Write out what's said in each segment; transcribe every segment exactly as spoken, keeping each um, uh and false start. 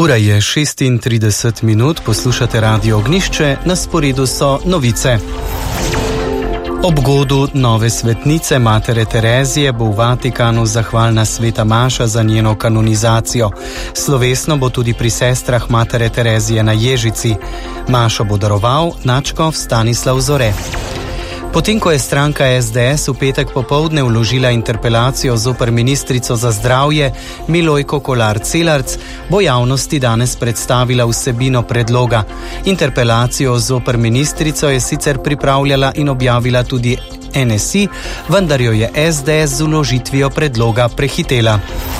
Ura je šestintrideset minut, poslušate Radio Ognjišče, na sporedu so novice. Ob godu nove svetnice Matere Terezije bo v Vatikanu zahvalna sveta maša za njeno kanonizacijo. Slovesno bo tudi pri sestrah Matere Terezije na Ježici. Mašo bo daroval nadškof Stanislav Zore. Potem, ko je stranka S D S v petek popoldne vložila interpelacijo zoper ministrico za zdravje Milojko Kolar Celarc, bo javnosti danes predstavila vsebino predloga. Interpelacijo zoper ministrico je sicer pripravljala in objavila tudi N S I, vendar jo je S D S z vložitvijo predloga prehitela.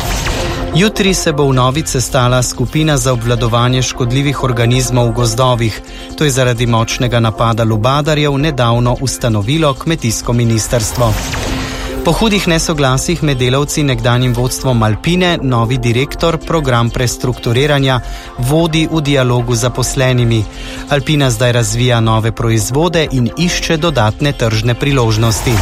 Jutri se bo vnovič sestala skupina za obvladovanje škodljivih organizmov v gozdovih. To je zaradi močnega napada lubadarjev nedavno ustanovilo kmetijsko ministrstvo. Po hudih nesoglasjih med delavci nekdanjim vodstvom Alpine, novi direktor program prestrukturiranja vodi v dialogu z zaposlenimi. Alpina zdaj razvija nove proizvode in išče dodatne tržne priložnosti.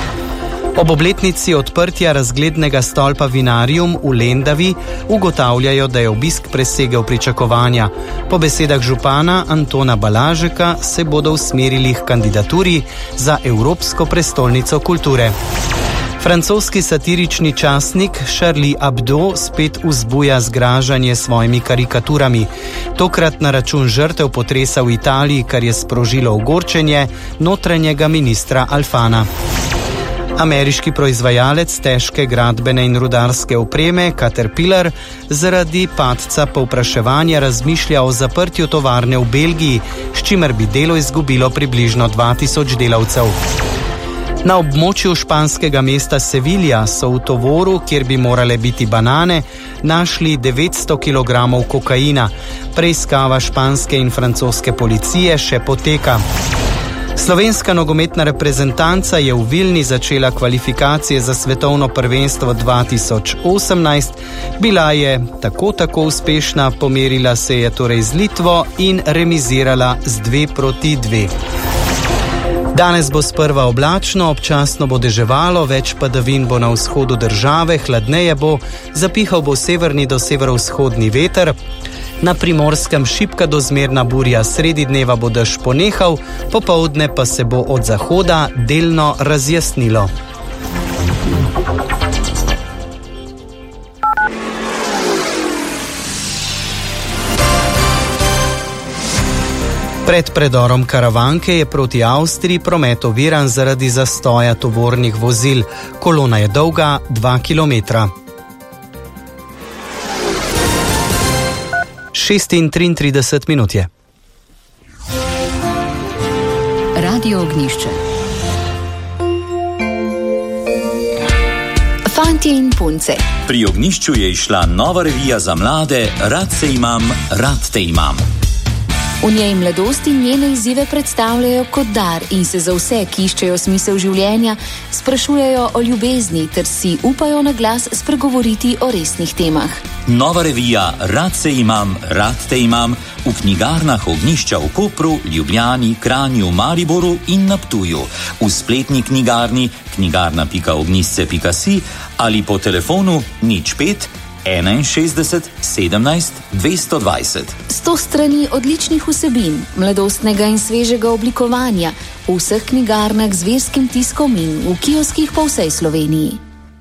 Ob obletnici odprtja razglednega stolpa Vinarium v Lendavi ugotavljajo, da je obisk presegel pričakovanja. Po besedah župana Antona Balažeka se bodo usmerili k kandidaturi za Evropsko prestolnico kulture. Francoski satirični časnik Charlie Hebdo spet vzbuja zgražanje s svojimi karikaturami. Tokrat na račun žrtev potresa v Italiji, kar je sprožilo ogorčenje notranjega ministra Alfana. Ameriški proizvajalec težke gradbene in rudarske opreme Caterpillar zaradi padca povpraševanja razmišlja o zaprtju tovarne v Belgiji, s čimer bi delo izgubilo približno dva tisoč delavcev. Na območju španskega mesta Sevilja so v tovoru, kjer bi morale biti banane, našli devetsto kilogramov kokaina. Preiskava španske in francoske policije še poteka. Slovenska nogometna reprezentanca je v Vilni začela kvalifikacije za svetovno prvenstvo dva tisoč osemnajst. Bila je tako tako uspešna, pomerila se je torej z Litvo in remizirala z dve proti dve. Danes bo sprva oblačno, občasno bo deževalo, več padavin bo na vzhodu države, hladneje bo, zapihal bo severni do severovzhodni veter. Na Primorskem šibka do zmerna burja, sredi dneva bo dež ponehal, popoldne pa se bo od zahoda delno razjasnilo. Pred predorom Karavanke je proti Avstriji promet oviran zaradi zastoja tovornih vozil. Kolona je dolga dva kilometra. šestintrideset minut je. Radio Ognjišče. Fantje in punce. Pri Ognjišču je izšla nova revija za mlade Rad se imam, rad te imam. V njej mladost in njene izzive predstavljajo kot dar in se za vse, ki iščejo smisel življenja, sprašujejo o ljubezni ter si upajo na glas spregovoriti o resnih temah. Nova revija Rad se imam, rad te imam v knjigarnah Ognjišča v Kopru, Ljubljani, Kranju, Mariboru in na Ptuju, v spletni knjigarni knjigarna pika ognjišče pika si ali po telefonu nič pet enainšestdeset sedemnajst dvesto dvajset. Sto strani odličnih vsebin, mladostnega in svežega oblikovanja v vseh knjigarnah z verskim tiskom in v kioskih po vsej Sloveniji.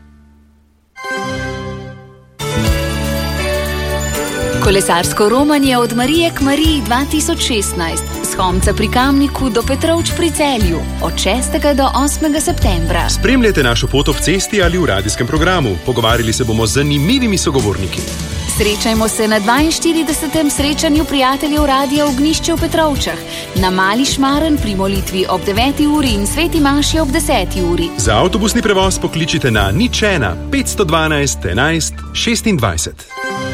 Kolesarsko romanje od Marije k Mariji dva tisoč šestnajst. S Homca pri Kamniku do Petrovč pri Celju. Od šestega do osmega septembra. Spremljajte našo pot ob cesti ali v radijskem programu. Pogovarjali se bomo z zanimivimi sogovorniki. Srečajmo se na dvainštiridesetem srečanju prijateljev Radia Ognjišče v Petrovčah. Na Mali Šmaren pri molitvi ob deveti uri in Sveti maši ob deseti uri. Za avtobusni prevoz pokličite na nič ena petsto dvanajst enajst šestindvajset.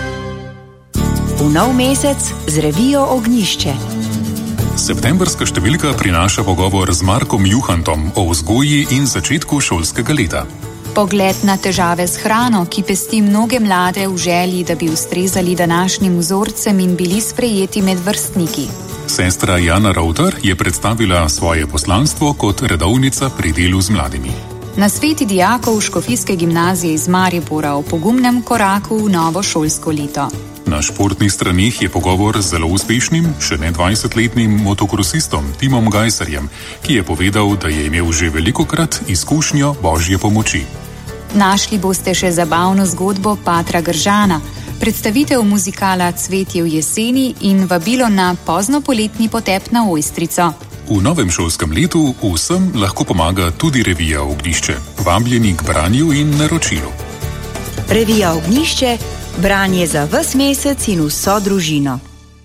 V nov mesec z revijo Ognjišče. Septembrska številka prinaša pogovor z Markom Juhantom o vzgoji in začetku šolskega leta. Pogled na težave s hrano, ki pesti mnoge mlade v želji, da bi ustrezali današnjim vzorcem in bili sprejeti med vrstniki. Sestra Jana Ravtar je predstavila svoje poslanstvo kot redovnica pri delu z mladimi. Na sveti dijakov Škofijske gimnazije iz Maribora o pogumnem koraku v novo šolsko leto. Na športnih straneh je pogovor z zelo uspešnim, še ne dvajsetletnim motokrosistom Timom Gajserjem, ki je povedal, da je imel že velikokrat izkušnjo Božje pomoči. Našli boste še zabavno zgodbo Patra Gržana, predstavitev muzikala Cvetje v jeseni in vabilo na poznopoletni potep na Ojstrico. V novem šolskem letu vsem lahko pomaga tudi revija Ognjišče, vabljeni k branju in naročilu. Revija Ognjišče, branje za ves mesec in vso družino.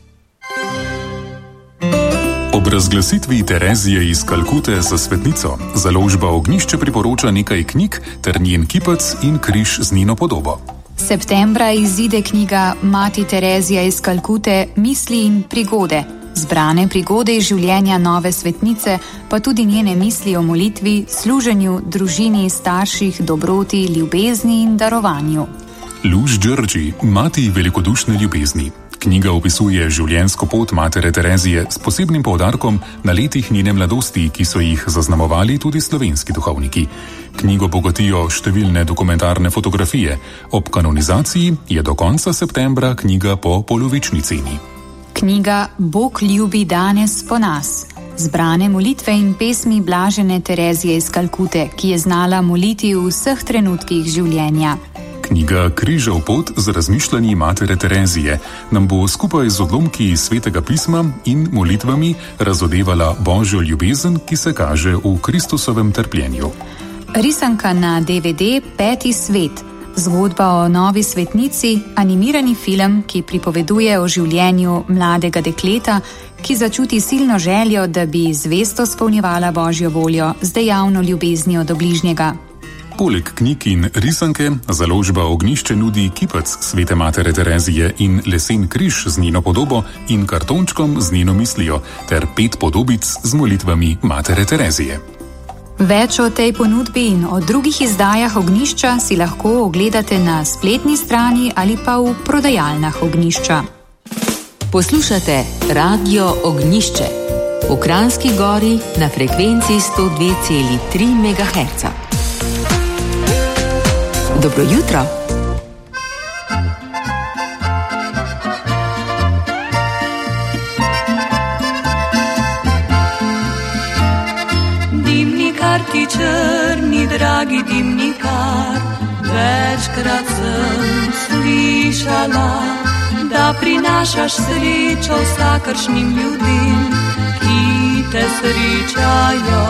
Ob razglasitvi Terezije iz Kalkute za svetnico, založba Ognjišče priporoča nekaj knjig ter njen kipec in križ z njeno podobo. Septembra izide knjiga Mati Terezija iz Kalkute, misli in prigode. Zbrane prigode iz življenja nove svetnice, pa tudi njene misli o molitvi, služenju, družini, starših, dobroti, ljubezni in darovanju. Luž Đurđi, mati velikodušne ljubezni. Knjiga opisuje življenjsko pot matere Terezije s posebnim poudarkom na letih njene mladosti, ki so jih zaznamovali tudi slovenski duhovniki. Knjigo bogatijo številne dokumentarne fotografije. Ob kanonizaciji je do konca septembra knjiga po polovični ceni. Knjiga Bog ljubi danes po nas. Zbrane molitve in pesmi blažene Terezije iz Kalkute, ki je znala moliti v vseh trenutkih življenja. Knjiga Križev pot z razmišljanji matere Terezije nam bo skupaj z odlomki iz Svetega pisma in molitvami razodevala Božjo ljubezen, ki se kaže v Kristusovem trpljenju. Risanka na D V D Peti svet. Zgodba o novi svetnici, animirani film, ki pripoveduje o življenju mladega dekleta, ki začuti silno željo, da bi zvesto spolnjevala Božjo voljo z dejavno ljubeznijo do bližnjega. Poleg knjig in risanke, založba Ognjišče nudi kipec svete matere Terezije in lesen križ z njeno podobo in kartončkom z njeno mislijo, ter pet podobic z molitvami matere Terezije. Več o tej ponudbi in o drugih izdajah Ognjišča si lahko ogledate na spletni strani ali pa v prodajalnah Ognjišča. Poslušate Radio Ognjišče v Kranjski Gori na frekvenci sto dve celi tri megaherca. Dobro jutro. Dimnikar ti črni, dragi dimnikar, večkrat sem slišala, da prinašaš srečo vsakršnim ljudem, ki te srečajo.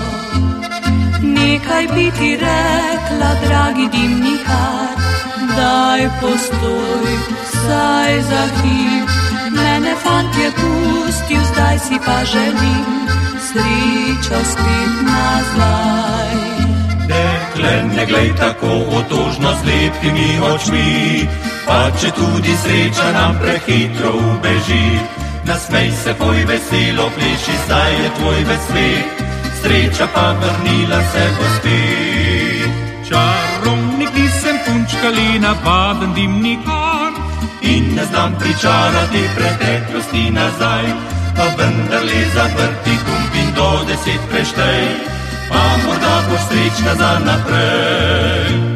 Nekaj bi ti rekla, dragi dimnikar, daj postoj, saj za hip. Mene fant je pustil, zdaj si pa želim srečo spet nazaj. Dekle, ne glej tako otožno z lepimi očmi, pa če tudi sreča nam prehitro ubeži. Nasmej se, poj veselo, pleši, saj je tvoj vesvet, sreča pa vrnila se bo spet. Čarovnik nisem, punčka le navaden dimnikar, in ne znam pričarati preteklosti nazaj, pa vendar le zavrti gumb in do deset preštej, pa morda boš srečna za naprej.